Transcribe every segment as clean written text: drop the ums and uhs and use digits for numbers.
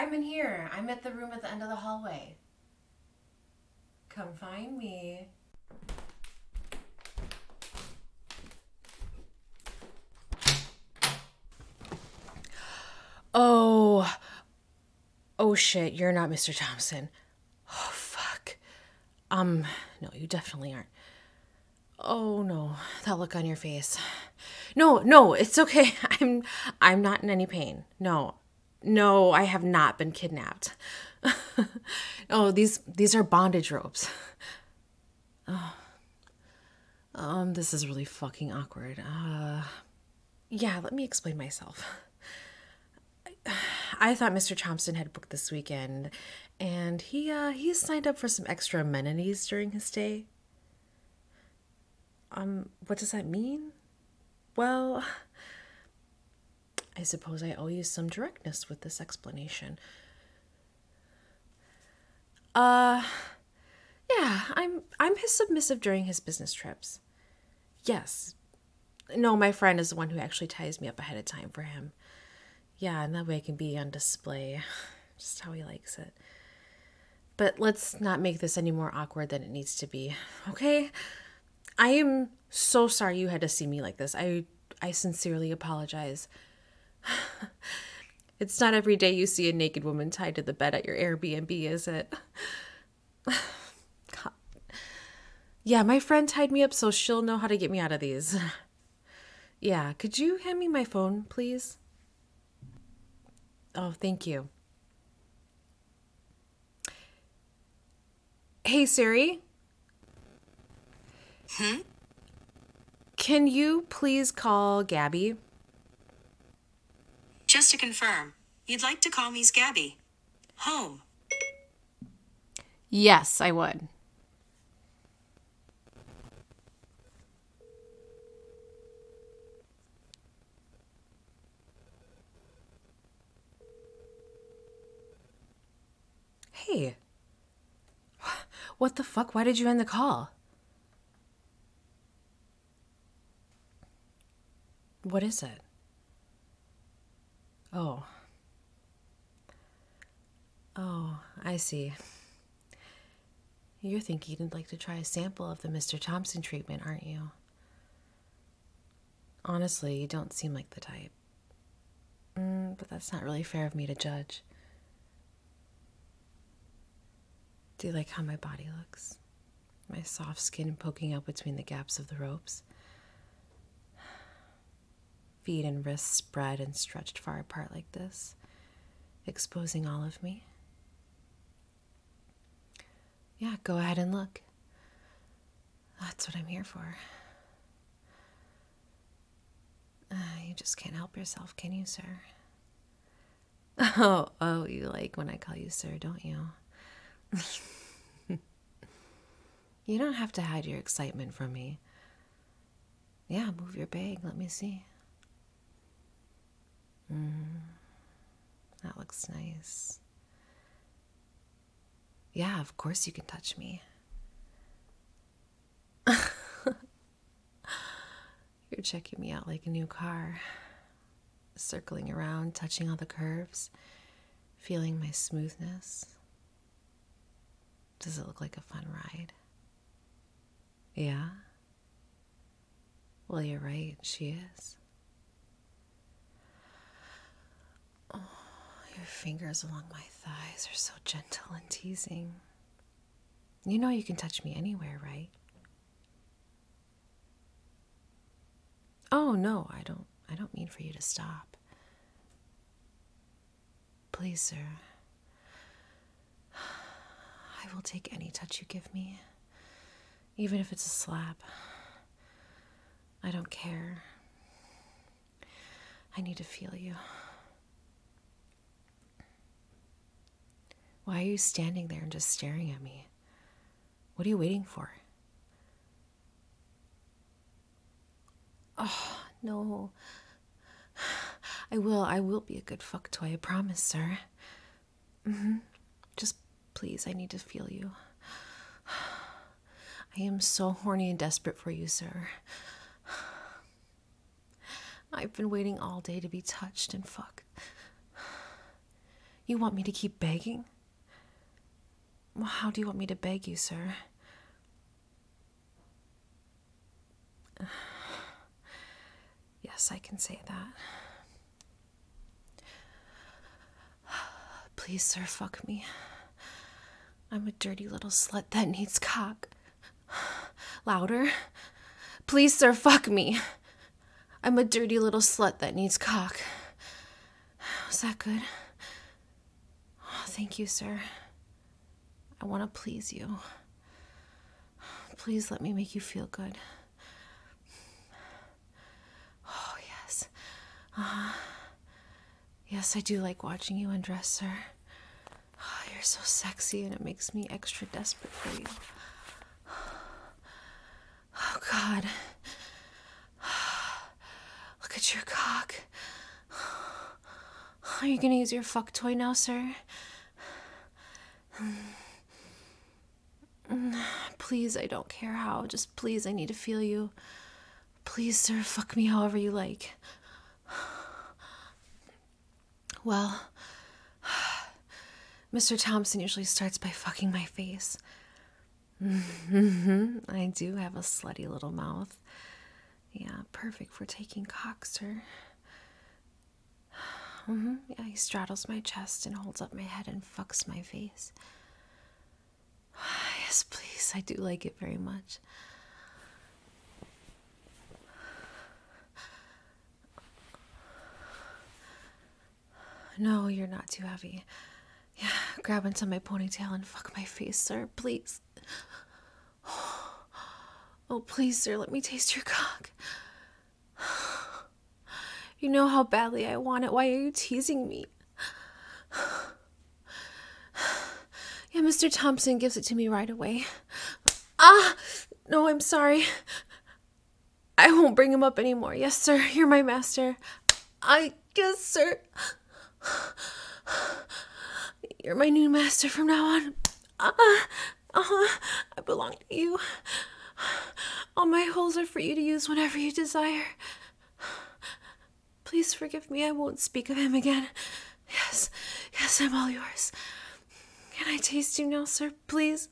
I'm in here. I'm at the room at the end of the hallway. Come find me. Oh, oh shit, you're not Mr. Thompson. Oh, fuck. No, you definitely aren't. Oh no, that look on your face. No, it's okay. I'm not in any pain. No. No, I have not been kidnapped. Oh, these are bondage ropes. This is really fucking awkward. Yeah, let me explain myself. I thought Mr. Thompson had booked this weekend, and he signed up for some extra amenities during his stay. What does that mean? Well, I suppose I owe you some directness with this explanation. Uh, yeah, I'm his submissive during his business trips. Yes. No, my friend is the one who actually ties me up ahead of time for him. Yeah, and that way it can be on display, just how he likes it. But let's not make this any more awkward than it needs to be, okay? I am so sorry you had to see me like this. I sincerely apologize. It's not every day you see a naked woman tied to the bed at your Airbnb, is it? God. Yeah, my friend tied me up so she'll know how to get me out of these. Yeah, could you hand me my phone, please? Oh, thank you. Hey, Siri? Can you please call Gabby? Just to confirm, you'd like to call me Gabby. Home. Yes, I would. Hey. What the fuck? Why did you end the call? What is it? Oh. Oh, I see. You're thinking you'd like to try a sample of the Mr. Thompson treatment, aren't you? Honestly, you don't seem like the type. But that's not really fair of me to judge. Do you like how my body looks? My soft skin poking out between the gaps of the ropes. Feet and wrists spread and stretched far apart like this, exposing all of me. Yeah, go ahead and look. That's what I'm here for. You just can't help yourself, can you, sir? Oh, you like when I call you sir, don't you? You don't have to hide your excitement from me. Yeah, move your bag. Let me see. That looks nice. Yeah, of course you can touch me. You're checking me out like a new car. Circling around, touching all the curves, feeling my smoothness. Does it look like a fun ride? Yeah? Well, you're right, she is. Oh, your fingers along my thighs are so gentle and teasing. You know you can touch me anywhere, right? Oh, no, I don't mean for you to stop. Please, sir. I will take any touch you give me, even if it's a slap. I don't care. I need to feel you. Why are you standing there and just staring at me? What are you waiting for? Oh, no. I will be a good fuck toy, I promise, sir. Just please, I need to feel you. I am so horny and desperate for you, sir. I've been waiting all day to be touched and fucked. You want me to keep begging? Well, how do you want me to beg you, sir? Yes, I can say that. Please, sir, fuck me. I'm a dirty little slut that needs cock. Louder. Please, sir, fuck me. I'm a dirty little slut that needs cock. Was that good? Oh, thank you, sir. I want to please you. Please let me make you feel good. Oh, yes. Yes, I do like watching you undress, sir. Oh, you're so sexy and it makes me extra desperate for you. Oh, God. Look at your cock. Are you gonna use your fuck toy now, sir? Please, I don't care how. Just please, I need to feel you. Please, sir, fuck me however you like. Well, Mr. Thompson usually starts by fucking my face. I do have a slutty little mouth. Yeah, perfect for taking cock, sir. Yeah, he straddles my chest and holds up my head and fucks my face. Yes, please, I do like it very much. No, you're not too heavy. Yeah, grab into my ponytail and fuck my face, sir, please. Oh, please, sir, let me taste your cock. You know how badly I want it. Why are you teasing me? Yeah, Mr. Thompson gives it to me right away. No, I'm sorry. I won't bring him up anymore. Yes, sir, you're my master. Yes, sir. You're my new master from now on. I belong to you. All my holes are for you to use whenever you desire. Please forgive me. I won't speak of him again. Yes, I'm all yours. Can I taste you now, sir, please?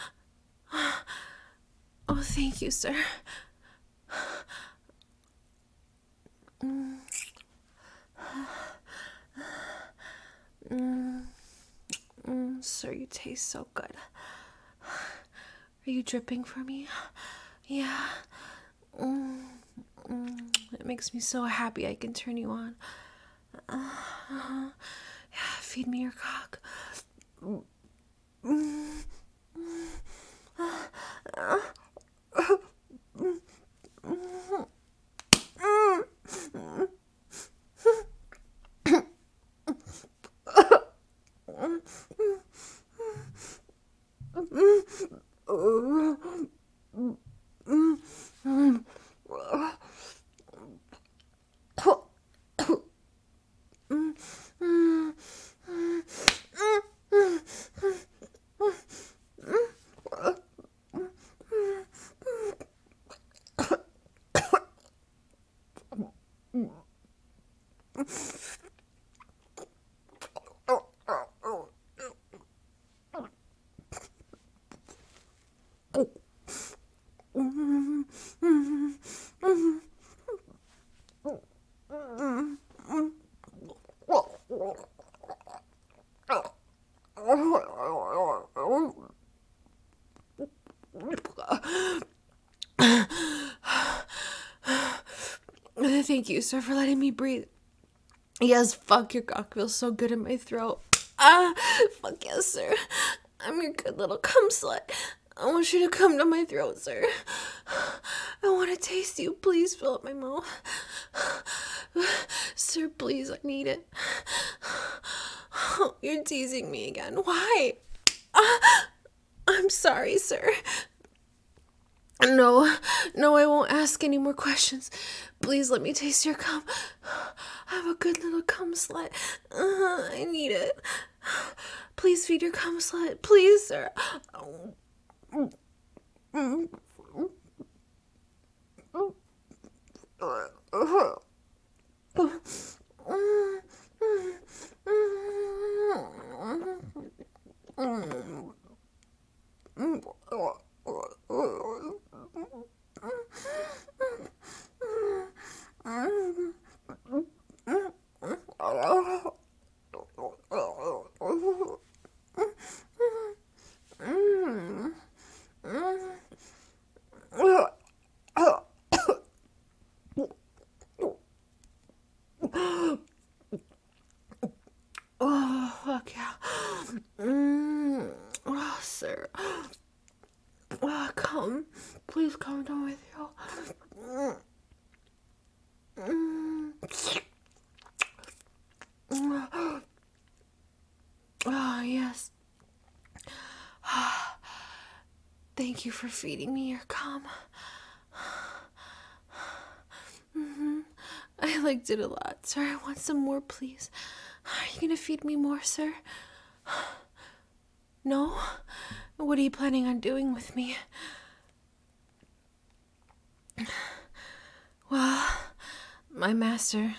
Oh, thank you, sir. Sir, you taste so good. Are you dripping for me? Yeah. It makes me so happy I can turn you on. Yeah, feed me your cock. Thank you, sir, for letting me breathe. Yes, fuck, your cock feels so good in my throat. Fuck yes, sir. I'm your good little cum slut. I want you to come to my throat, sir. I want to taste you. Please fill up my mouth. Sir, please, I need it. Oh, you're teasing me again. Why? I'm sorry, sir. No, I won't ask any more questions. Please let me taste your cum. I'm a good little cum slut. I need it. Please feed your cum slut. Please, sir. Oh, fuck yeah. Oh, sir. Oh, come. Please come down with you. Oh, yes. Thank you for feeding me your cum. I liked it a lot, sir. I want some more, please. Are you gonna feed me more, sir? No? What are you planning on doing with me? Well, my master,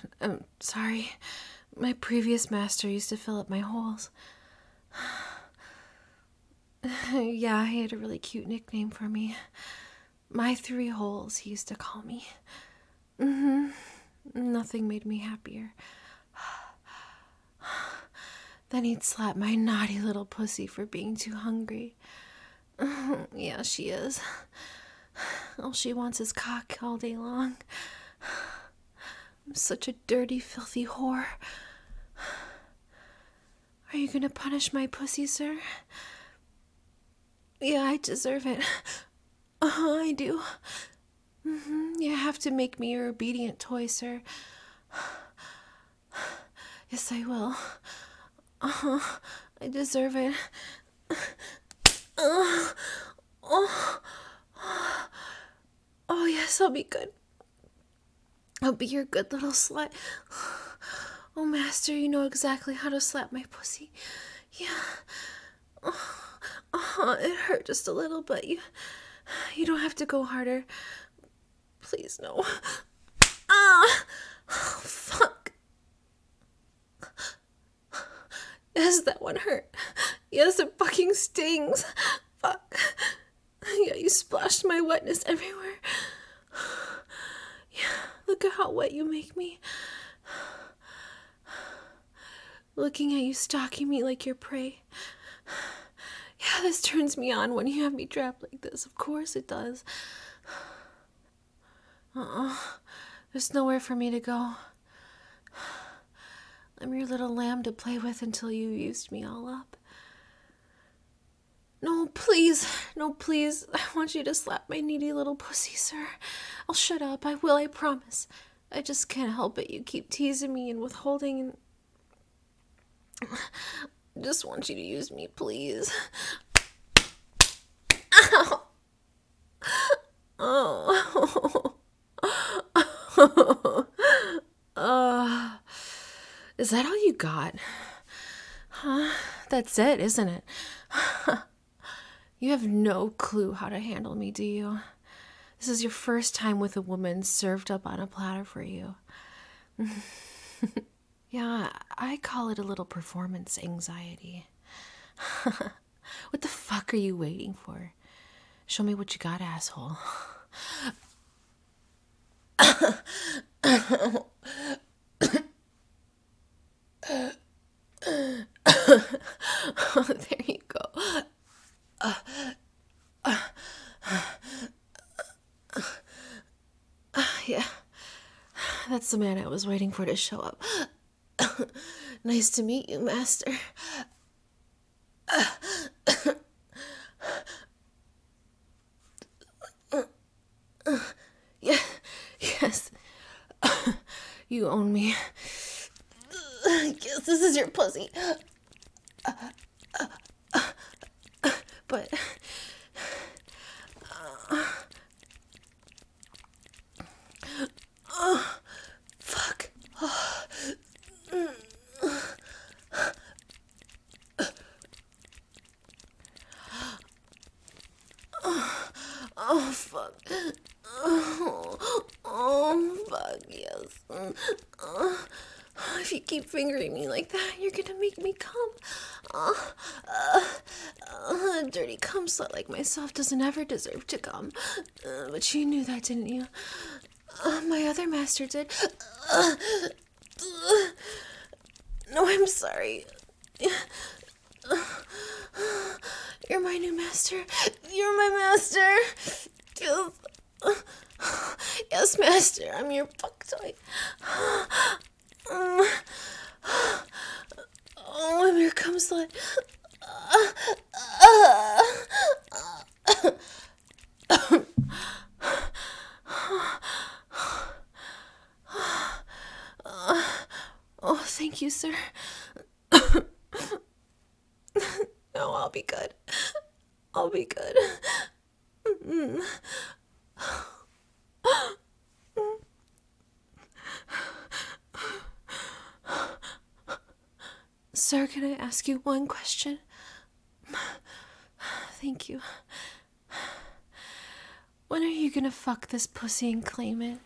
my previous master used to fill up my holes. Yeah, he had a really cute nickname for me. My 3 holes, he used to call me. Nothing made me happier. Then he'd slap my naughty little pussy for being too hungry. Yeah, she is. All she wants is cock all day long. I'm such a dirty, filthy whore. Are you gonna punish my pussy, sir? Yeah, I deserve it. I do. You have to make me your obedient toy, sir. Yes, I will. I deserve it. Oh, yes, I'll be good. I'll be your good little slut. Oh, master, you know exactly how to slap my pussy. Yeah. It hurt just a little, but you don't have to go harder. Please, no. Ah! Oh, fuck. Yes, that one hurt. Yes, it fucking stings. Fuck. Yeah, you splashed my wetness everywhere. Yeah, look at how wet you make me. Looking at you stalking me like your prey. Yeah, this turns me on when you have me trapped like this. Of course it does. There's nowhere for me to go. I'm your little lamb to play with until you used me all up. No, please. No, please. I want you to slap my needy little pussy, sir. I'll shut up. I will, I promise. I just can't help it. You keep teasing me and withholding and... I just want you to use me, please. Ow. Oh. Is that all you got? Huh? That's it, isn't it? You have no clue how to handle me, do you? This is your first time with a woman served up on a platter for you. Yeah, I call it a little performance anxiety. What the fuck are you waiting for? Show me what you got, asshole. Oh, there you go. Yeah, that's the man I was waiting for to show up. Nice to meet you, master. Yeah, yes. You own me. Yes, this is your pussy. But... fuck. Oh, fuck. Oh, fuck, yes. If you keep fingering me like that, you're gonna make me come. dirty cum slut like myself doesn't ever deserve to come. But you knew that, didn't you? My other master did. No, I'm sorry. You're my new master. You're my master. Yes, master. I'm your fuck toy. Oh, I'm your cum slut. Oh, thank you, sir. No, I'll be good. I'll be good. Sir, can I ask you one question? Thank you. When are you gonna fuck this pussy and claim it?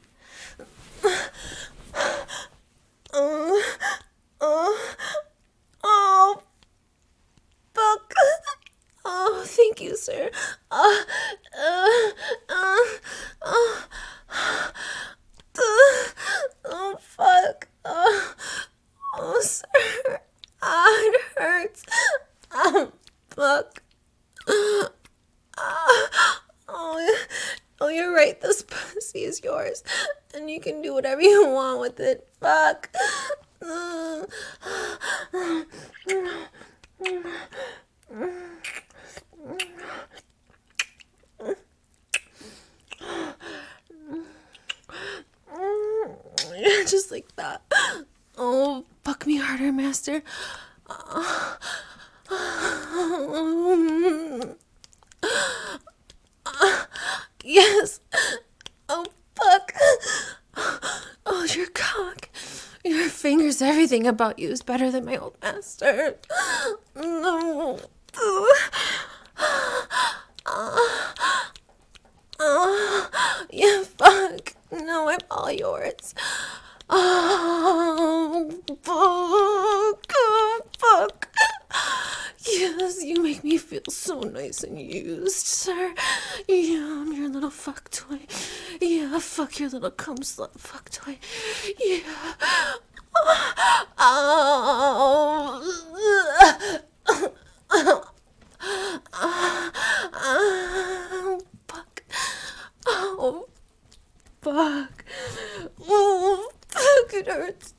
Oh, fuck. Oh, thank you, sir. Oh, fuck. Oh, sir. It hurts. Fuck. Oh, you're right. This pussy is yours. And you can do whatever you want with it. Fuck. Yeah, just like that. Oh, fuck me harder, master. Yes. Oh, fuck. Oh, your cock. Your fingers, everything about you is better than my old master. No. Yeah, fuck. No, I'm all yours. Oh, fuck. Oh, fuck. Yes, you make me feel so nice and used, sir. Yeah, I'm your little fuck toy. Yeah, fuck your little cum slut fuck toy. Yeah. Oh. Fuck. Oh, fuck. Oh, fuck, it hurts.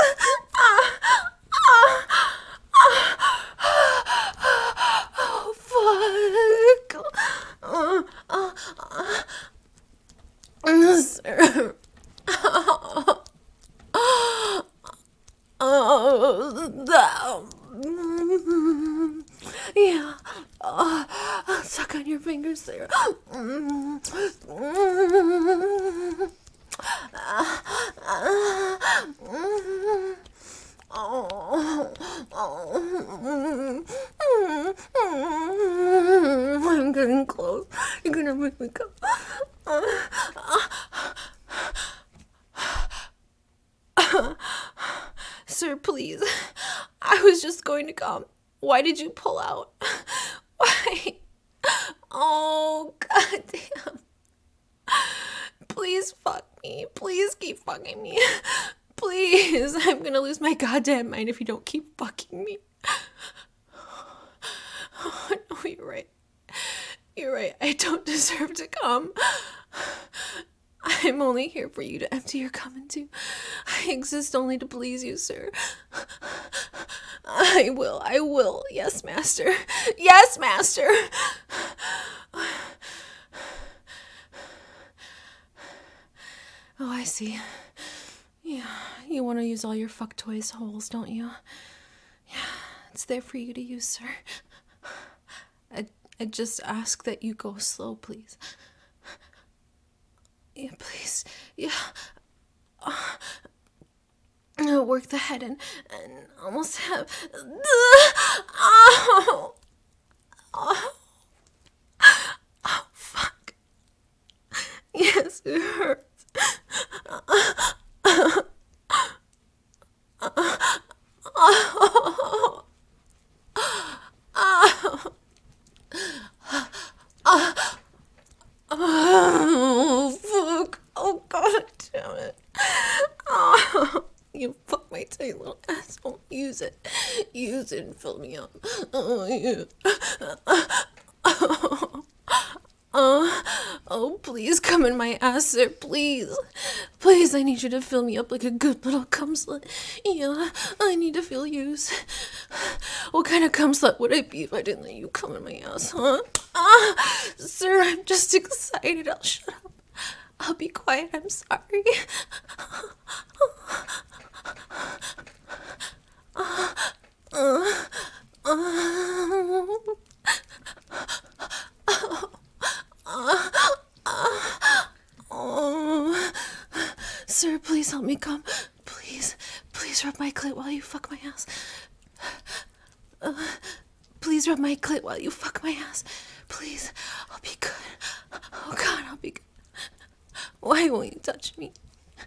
Oh, fuck. Sir. Yeah. I'll suck on your fingers there. I'm getting close. You're gonna make me go. Sir, please. I was just going to come. Why did you pull out? Why? Oh, goddamn. Please fuck me. Please keep fucking me. Please. I'm gonna lose my goddamn mind if you don't keep fucking me. Oh, no, you're right. You're right. I don't deserve to come. I'm only here for you to empty your cum into. I exist only to please you, sir. I will. Yes, master. Yes, master. Oh, I see. Yeah, you want to use all your fuck toys holes, don't you? Yeah, it's there for you to use, sir. I just ask that you go slow, please. Yeah, please. Yeah. Work the head and almost have. Oh, fuck. Yes, it hurts. use it. Use it and fill me up. Oh, yeah. Oh, please come in my ass, sir. Please. Please, I need you to fill me up like a good little cum slut. Yeah, I need to feel used. What kind of cum slut would I be if I didn't let you come in my ass, huh? Sir, I'm just excited. I'll shut up. I'll be quiet. I'm sorry. Sir, please help me come. Please rub my clit while you fuck my ass. Please rub my clit while you fuck my ass. Please, I'll be good. Oh God, I'll be good. Why won't you touch me?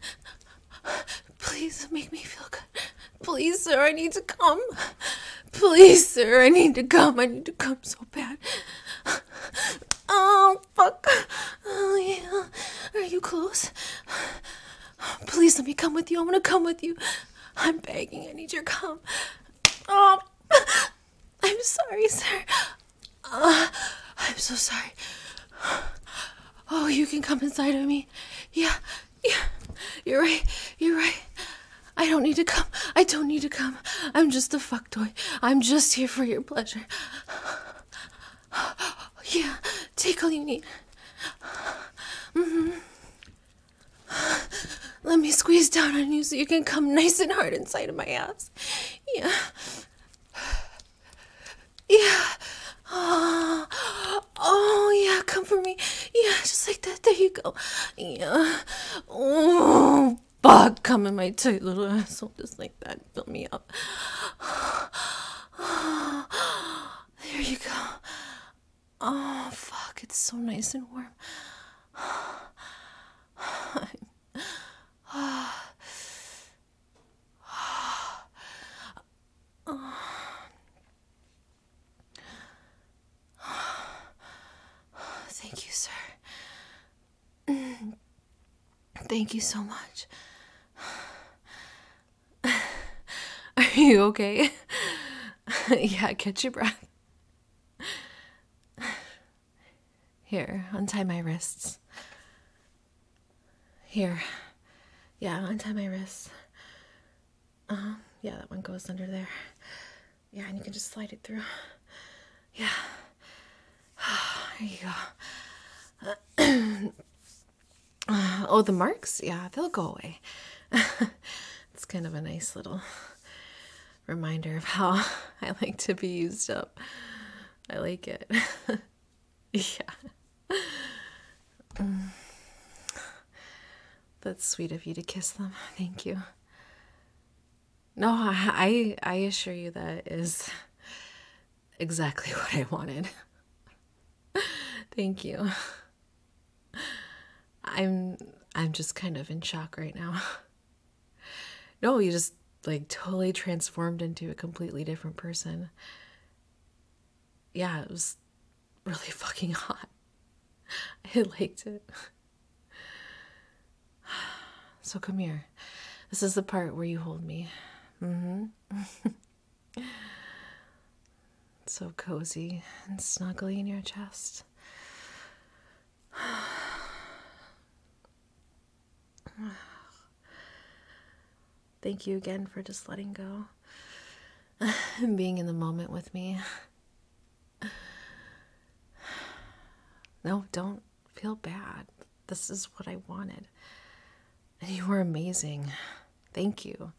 Please make me feel good. Please, sir, I need to come. Please, sir, I need to come. I need to come so bad. Oh, fuck. Oh, yeah. Are you close? Please let me come with you. I want to come with you. I'm begging. I need your cum. Oh, I'm sorry, sir. I'm so sorry. Oh, you can come inside of me. Yeah. You're right. I don't need to come. I'm just a fuck toy. I'm just here for your pleasure. Yeah, take all you need. Let me squeeze down on you so you can come nice and hard inside of my ass. Yeah. Oh, yeah, come for me. Yeah, just like that. There you go. Yeah. Oh, fuck, come in my tight little asshole just like that. Fill me up. There you go. Oh, fuck, it's so nice and warm. Thank you, sir. Thank you so much. Are you okay? Yeah, catch your breath. Here, untie my wrists. Here. Yeah, untie my wrists. Yeah, that one goes under there. Yeah, and you can just slide it through. Yeah. There you go. Oh, the marks? Yeah, they'll go away. It's kind of a nice little reminder of how I like to be used up. I like it. Yeah. That's sweet of you to kiss them. Thank you. No, I assure you that is exactly what I wanted. Thank you. I'm just kind of in shock right now. No, you just like totally transformed into a completely different person. Yeah, it was really fucking hot. I liked it. So come here. This is the part where you hold me. So cozy and snuggly in your chest. Thank you again for just letting go and being in the moment with me. No, don't feel bad. This is what I wanted. And you were amazing. Thank you.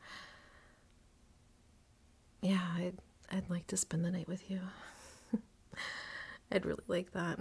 Yeah, I'd like to spend the night with you. I'd really like that.